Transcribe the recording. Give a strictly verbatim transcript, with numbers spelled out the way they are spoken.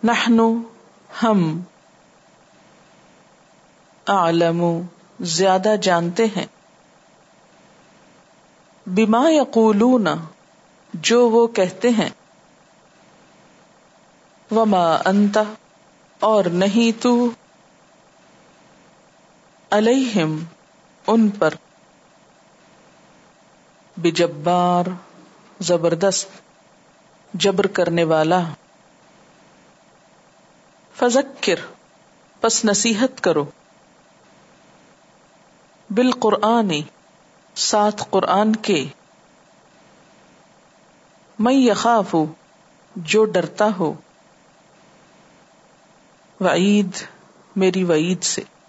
नहनु हम, आलमु ज्यादा जानते हैं, बिमा यकूलूना जो वो कहते हैं, वमा अंता और नहीं तू, अलैहिम उन पर, बिजब्बार जबरदस्त, जबर करने वाला। फज़क्किर पस नसीहत करो, बिल कुरआनी साथ कुरआन के, मैं यखाफु जो डरता हो, वईद मेरी वईद से।